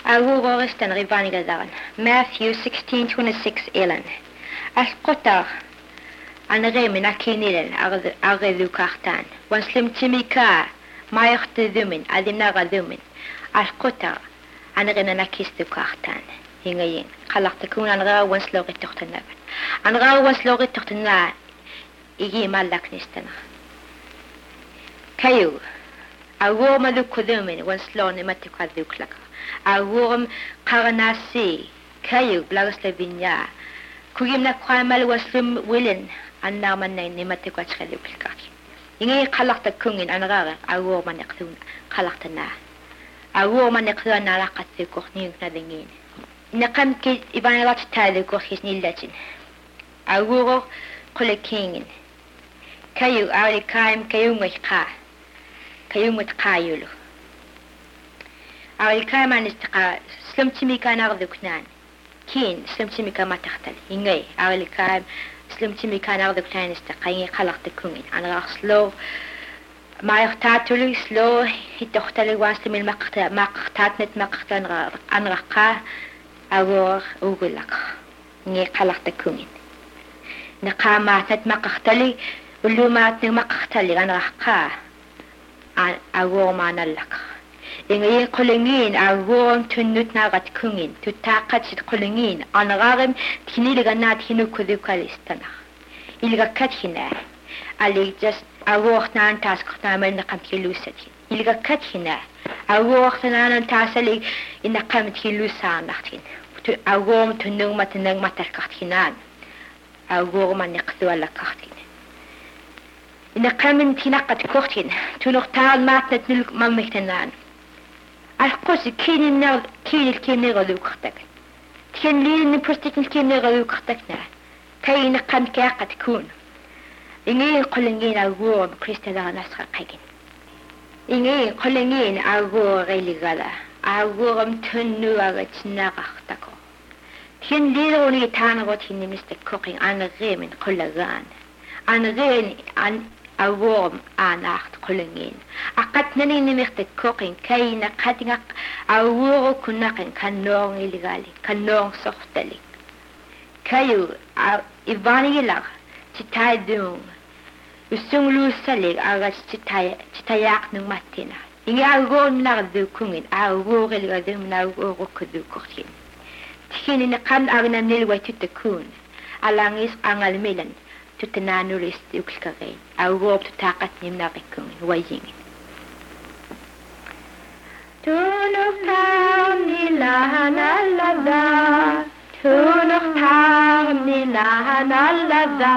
Aguroristen rivanigadan. Matthew 16:26 Ellen. Asqotar anremin akinilen arredukartan. Wanslim timika mayrtedumin adinagadumin. Asqotar anrena kistukartan. Hingayin. Qalaqtakun anra wanslogittortanaban. Anra wanslogittortana igi malaknistana. Kayu awor malukudumin wansloni matikaduklaka. Awurum qaranasi kayu blagoslavinya kugimna qamal waslim wilin annaman ni matikatskhadukilkaki ingi qalaqta kungin anara awur maniqtun qalaqtana awur maniqtuna laqatsi kokhni nadingin naqam ki ibanalat tade kokhis nillatin awur qulekingin kayu ari kaim kayu mutqayulu Alkaman istiqa slimtimika nagduknan kin slimtimika mataxtal ingay alkam slimtimika nagduknan istiqa qalaqtakungin anraqslo maayqtatuli slo hitoxtali wasmil maqtatnet maqtan anraqa awor ugulaq ngi qalaqtakungin naqamatnet maqtali ulumat maqtali anraqa awor manallaq Ingi qolingin awon tunnut nagat kungin tutaqat sit qolingin anagarim tiniliganat hinukudukalistana ilgakat hina ali just awoxnan tasqtamen naqamkilusati ilgakat hina awoxnan tasali inaqamkilusanaqtin tu awom tunnung matnang matarqathinan awom maniqtualaqtin inaqamin tinaqat qoxtin tunuqtaan matnat mamiktanan Alqos kinin galuktak. Kinlin prostikin kinin galuktakna. Kain qan kaqat kun. Ingi qolingin awum kristala nasqa qagin. Ingi qolingin awu religala. Awum tunnu agatna qaqtako. Kinlin oni tanagot hinimiste koqin anremin qollagan. Anren an awom anacht qolingin. Aqatnani nimixte koqin kayna qatinga awuro kunaqin kanong iligali kanong soxtali kayu ivanilag titaydung usunglu salig agas titayak nung matina ingi agon nagdu kungin awuro iligadum na awuro kudu koqin tikini naqan agna nilwa tutakun alangis angalmilan tutananulis yuklkagay awuro tutaqat nimnaqikun wayingin Tunuk tam nilahan alada, tunuk tam nilahan alada.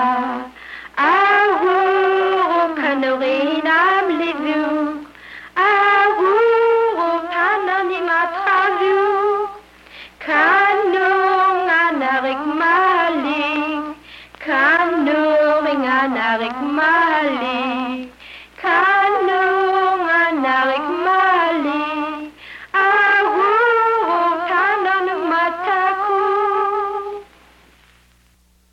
Awuro kanurin amlivuk, awuro kananim atravuk. Kanung anarik malik, kanung anarik malik.